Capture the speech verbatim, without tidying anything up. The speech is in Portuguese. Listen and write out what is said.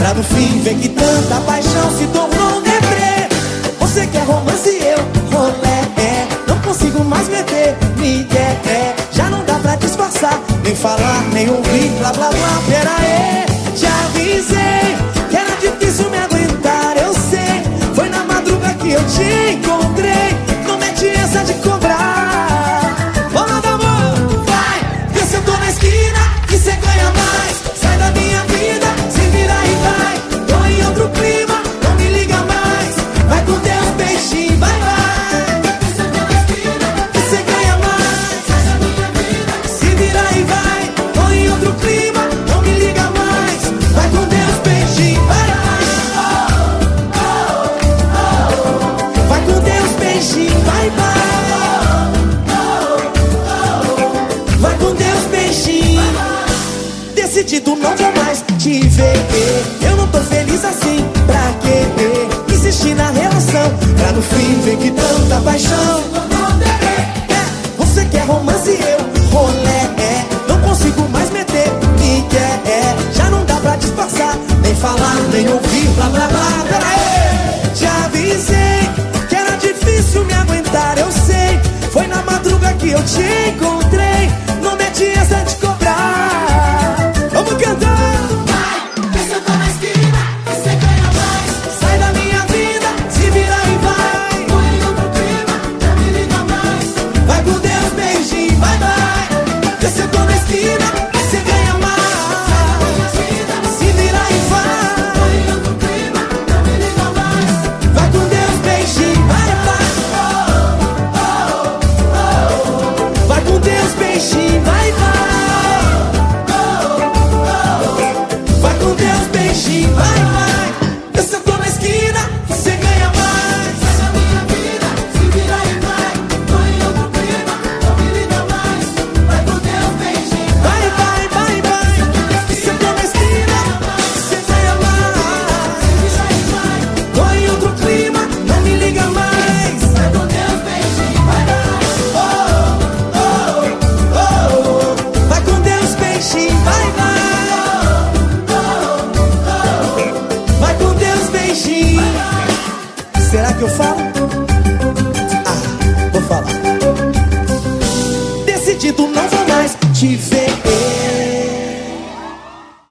pra no fim ver que tanta paixão se tornou um deprê. Você quer romance e eu rolé, é. Não consigo mais meter, me quer, é. Já não dá pra disfarçar, nem falar, nem ouvir, blá blá blá. Pera aí, te avisei que era difícil me aguentar, eu sei. Foi na madruga que eu te encontrei. Não mete essa de cobrar. Bola da mão, vai, vê se eu tô na esquina e cê ganha mais. Sai da minha vida, se vira e vai. Tô em outro clima, não me liga mais. Vai com Deus, peixinho, vai, vai. Vê se eu tô na esquina e cê ganha mais. Sai da minha vida, se vira e vai. Tô em outro clima, não me liga mais. Vai com Deus, peixinho, vai, vai. Vai com Deus, peixinho, vai, vai. Vai com Deus, peixinho. Decidido, não vou mais te ver. Eu não tô feliz assim, pra quê? Insistir na relação, pra no fim ver que tanta paixão. É, você quer romance e eu rolé, é. Não consigo mais meter, me quer, é. Já não dá pra disfarçar, nem falar, nem ouvir, blá blá blá. Pera aí, te avisei que era difícil me aguentar, eu sei. Foi na madruga que eu te encontrei. Não mete essa de cobrar. Vamos cantando. Vai, vê se eu tô na esquina e cê ganha mais. Sai da minha vida, se vira e vai. Tô em outro clima, não me liga mais. Vai com Deus, beijinho, vai, vai. Vê se eu tô na esquina e cê ganha mais. Se vira e vai. Tô em outro clima, não me liga mais. Vai com Deus, beijinho, vai, vai. Vai com Deus, peixinho, vai, vai. Vai com Deus, peixinho, vai, vai. Vê se eu tô na esquina, você ganha mais. Sai da minha vida, se vira e vai. Tô em outro clima, não me liga mais. Vai com Deus, peixinho, vai, vai, vai, vai. Vê se eu tô na esquina, você ganha mais. Se vira e vai. Tô em outro clima, não me liga mais. Vai com Deus, peixinho, vai, vai. Vai com Deus, peixinho, vai, vai. Vai com Deus, peixinho. Será que eu falo? Ah, vou falar. Decidido, não vou